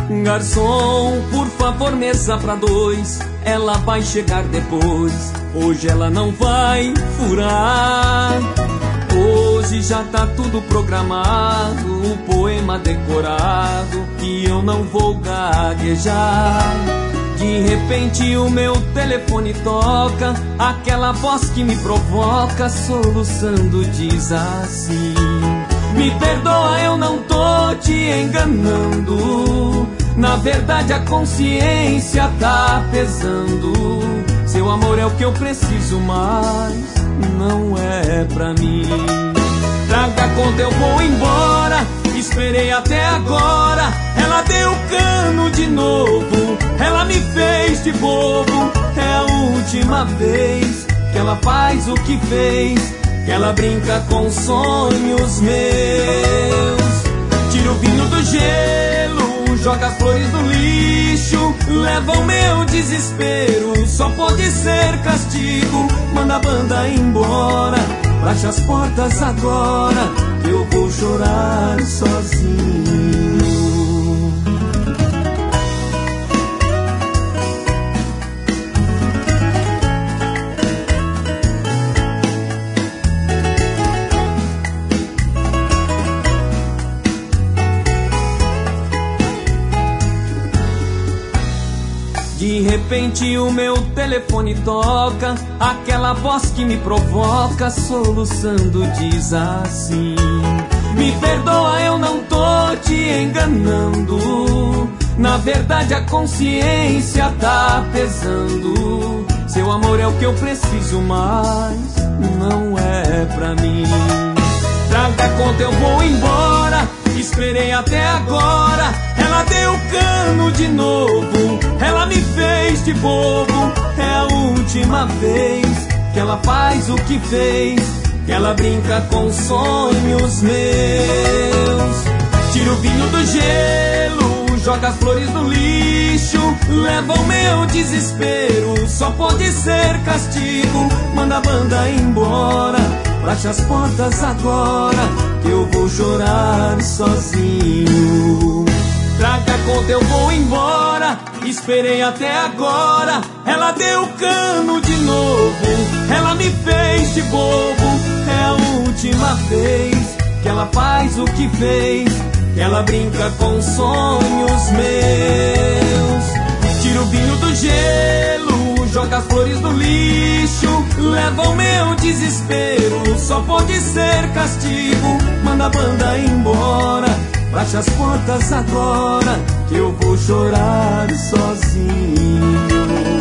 Garçom, por favor, mesa pra dois. Ela vai chegar depois. Hoje ela não vai furar. Hoje já tá tudo programado, o poema decorado, que eu não vou gaguejar. De repente o meu telefone toca, aquela voz que me provoca, soluçando diz assim: me perdoa, eu não tô te enganando. Na verdade a consciência tá pesando. Seu amor é o que eu preciso, mas não é pra mim. Traga conta, eu vou embora. Esperei até agora. Ela deu cano de novo. Ela me fez de bobo. É a última vez que ela faz o que fez, que ela brinca com sonhos meus. Tira o vinho do gelo, joga as flores no lixo, leva o meu desespero, só pode ser castigo. Manda a banda embora, fecha as portas agora, que eu vou chorar sozinho. De repente o meu telefone toca, aquela voz que me provoca, soluçando diz assim: me perdoa, eu não tô te enganando. Na verdade a consciência tá pesando. Seu amor é o que eu preciso, mas não é pra mim. Traga conta, eu vou embora. Esperei até agora. Ela deu cano de novo. Ela me fez de bobo. É a última vez que ela faz o que fez, que ela brinca com sonhos meus. Tira o vinho do gelo, joga as flores no lixo, leva o meu desespero, só pode ser castigo. Manda a banda embora, fecha as portas agora, que eu vou chorar sozinho. Traga conta, eu vou embora. Esperei até agora. Ela deu cano de novo. Ela me fez de bobo. É a última vez que ela faz o que fez, que ela brinca com sonhos meus. Tira o vinho do gelo, joga as flores no lixo, leva o meu desespero, só pode ser castigo. Manda a banda embora, fecha as portas agora, que eu vou chorar sozinho.